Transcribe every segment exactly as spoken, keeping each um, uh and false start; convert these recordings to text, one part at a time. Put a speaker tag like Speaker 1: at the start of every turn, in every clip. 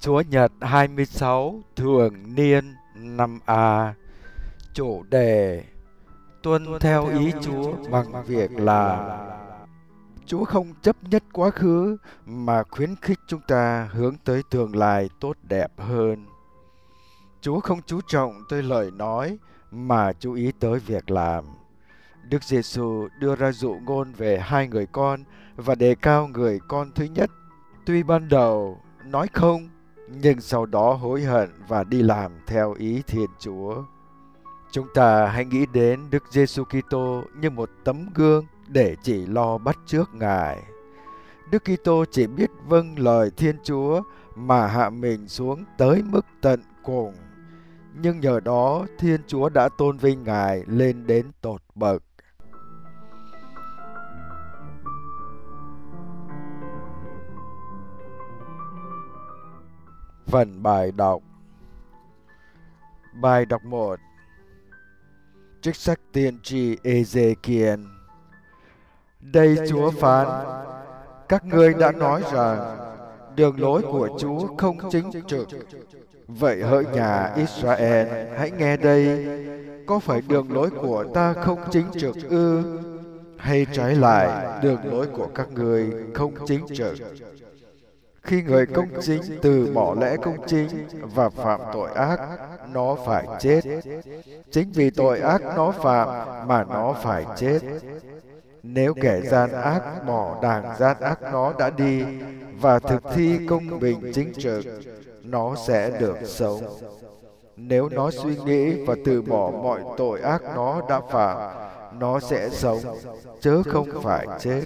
Speaker 1: Chúa Nhật hai mươi sáu thường niên năm A. Chủ đề: tuân theo ý Chúa bằng việc làm. Chúa không chấp nhất quá khứ mà khuyến khích chúng ta hướng tới tương lai tốt đẹp hơn. Chúa không chú trọng tới lời nói mà chú ý tới việc làm. Đức Giêsu đưa ra dụ ngôn về hai người con và đề cao người con thứ nhất. Tuy ban đầu nói không, nhưng sau đó hối hận và đi làm theo ý Thiên Chúa. Chúng ta hãy nghĩ đến Đức Giêsu Kitô như một tấm gương để chỉ lo bắt chước Ngài. Đức Kitô chỉ biết vâng lời Thiên Chúa mà hạ mình xuống tới mức tận cùng. Nhưng nhờ đó Thiên Chúa đã tôn vinh Ngài lên đến tột bậc. Phần bài đọc. Bài đọc một. Trích sách tiên tri Ê-dê-ki-ên. Đây Chúa phán: các ngươi đã nói rằng đường lối của Chúa không chính trực. Vậy hỡi nhà Israel, hãy nghe đây: có phải đường lối của ta không chính trực ư? Hay trái lại, đường lối của các ngươi không chính trực? Khi người công chính từ bỏ lẽ công chính và phạm tội ác, nó phải chết. Chính vì tội ác nó phạm mà nó phải chết. Nếu kẻ gian ác bỏ đàng gian ác nó đã đi và thực thi công bình chính trực, nó sẽ được sống. Nếu nó suy nghĩ và từ bỏ mọi tội ác nó đã phạm, nó sẽ sống, chớ không phải chết.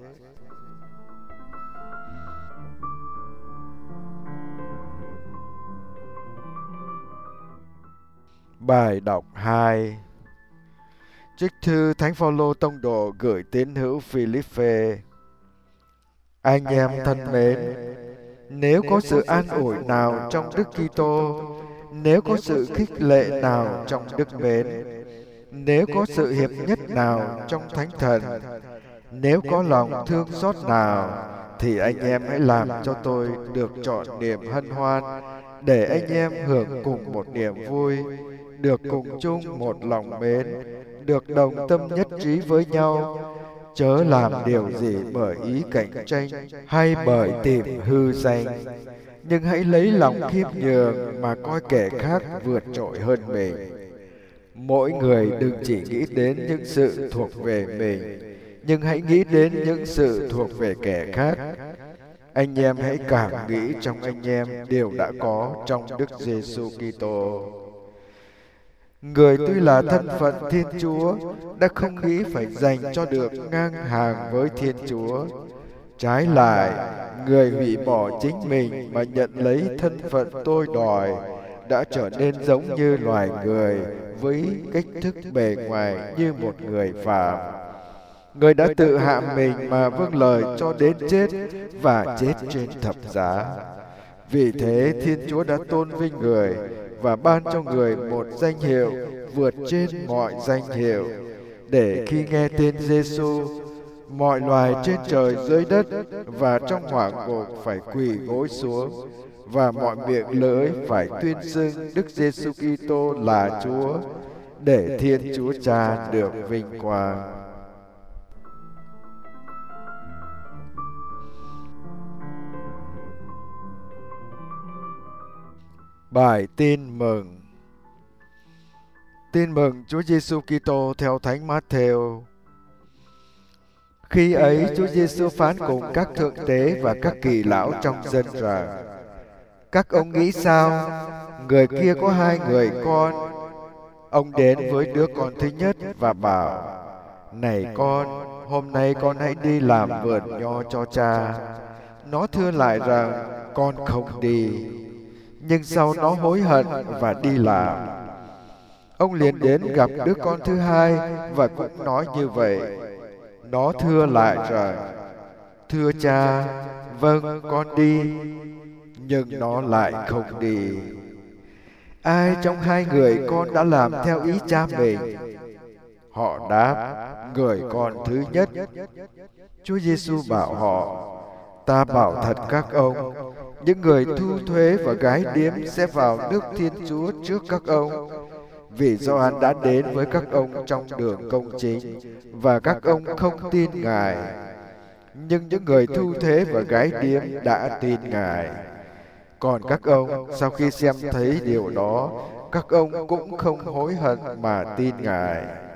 Speaker 1: Bài đọc hai. Trích thư Thánh Phaolô tông đồ gửi tín hữu Phi-líp-phê. Anh em thân mến, nếu có sự an ủi nào trong Đức Kitô, nếu có sự khích lệ nào trong đức mến, nếu có sự hiệp nhất nào trong Thánh Thần, nếu có lòng thương xót nào, thì anh em hãy làm cho tôi được trọn niềm hân hoan, để anh em hưởng cùng một niềm vui, được cùng chung một lòng mến, được đồng tâm nhất trí với nhau, chớ làm điều gì bởi ý cạnh tranh hay bởi tìm hư danh, nhưng hãy lấy lòng khiêm nhường mà coi kẻ khác vượt trội hơn mình. Mỗi người đừng chỉ nghĩ đến những sự thuộc về mình, nhưng hãy nghĩ đến những sự thuộc về kẻ khác. Anh em hãy cảm nghĩ trong anh em điều đã có trong Đức Giêsu Kitô. Người tuy là thân phận Thiên Chúa đã không nghĩ phải dành cho được ngang hàng với Thiên Chúa. Trái lại, người hủy bỏ chính mình mà nhận lấy thân phận tôi đòi đã trở nên giống như loài người với cách thức bề ngoài như một người phàm. Người đã tự hạ mình mà vâng lời cho đến chết và chết trên thập giá. Vì thế Thiên Chúa đã tôn vinh người và ban cho người một danh hiệu vượt trên mọi danh hiệu, để khi nghe tên Giêsu, mọi loài trên trời dưới đất và trong hỏa ngục phải quỳ gối xuống, và mọi miệng lưỡi phải tuyên xưng Đức Giêsu Kitô là Chúa, để Thiên Chúa Cha được vinh quang. Bài tin mừng. Tin mừng Chúa Giêsu Kitô theo Thánh Mát-thêu. Khi ấy Chúa Giêsu phán cùng các thượng tế và các kỳ lão trong dân rằng: các ông nghĩ sao? Người kia có hai người con. Ông đến với đứa con thứ nhất và bảo: này con, hôm nay con hãy đi làm vườn nho cho cha. Nó thưa lại rằng: con không đi. Nhưng sau nó hối hận và đi làm. Ông liền đến gặp đứa con thứ hai và cũng nói như vậy. Nó thưa lại rằng: thưa cha, vâng, con đi. Nhưng nó lại không đi. Ai trong hai người con đã làm theo ý cha mình? Họ đáp: người con thứ nhất. Chúa Giêsu bảo họ: ta bảo thật các ông, những người thu thuế và gái điếm sẽ vào nước Thiên Chúa trước các ông, vì Gioan đã đến với các ông trong đường công chính, và các ông không tin Ngài. Nhưng những người thu thuế và gái điếm đã tin Ngài. Còn các ông, sau khi xem thấy điều đó, các ông cũng không hối hận mà tin Ngài.